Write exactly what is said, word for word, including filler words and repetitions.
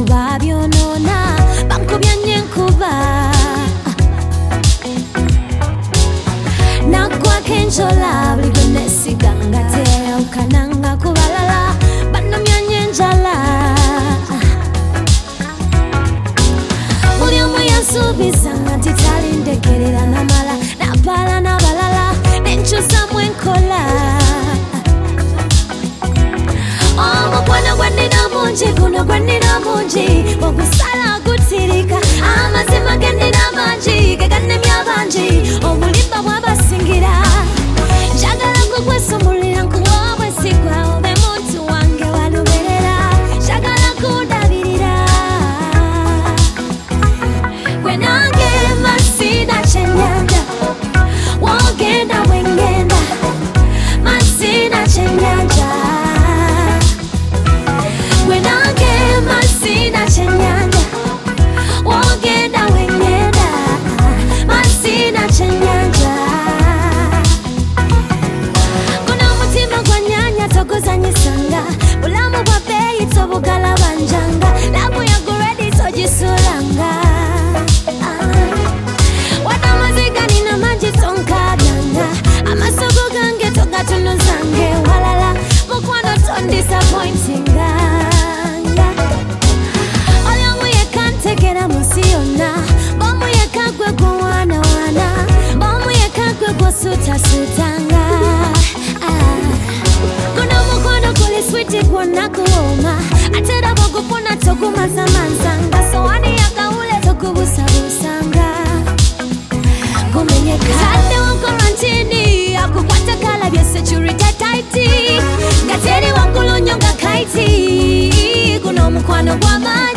babyonona bankubye nkuba nakwakenjola buli gwe nesiganga teyawukananga ku balala banamyanye njala buli omu yansubizanga nti talindegerera namala napala n'abalala nenkyusamu enkola omukwano gwennina mungi guno gwennina mungi ogusala gutirika amazima gennina mangi gegannemya bangi obulimba bwabasingira njagala kukwesumulira nkuwa obwesigwa obe muntu wange waluberera njagala kundabirira gwe nange masina kyennyanja wogenda bwengenda masina kyennyanja gwe nange masina kyennyanja wogenda bwengenda masina kyennyanja guno omutima gwanyanya toguzanyisanga bulamu bwa bbeeyi tobugalabanjanga labu yaguredi togisulanga wadamaziga nina mangi tonkabyanga amasogo gange togatunuzange walala mukwano tondisappointinga oli omu yekka ntegera munsi yonna bomu yekka gwe gwowaanawaana bomu yekka gwe gwosuutasuutanga guno omukwano guli switi gwonna guwooma ate era bwogufuna togumazamanzanga sowani yagawule togubusabuusanga gumenyeka taddewo korantini akukwata kalabye security tighti nga teri waggulu nnyo nga kaiti guno omukwano gw'amaanyi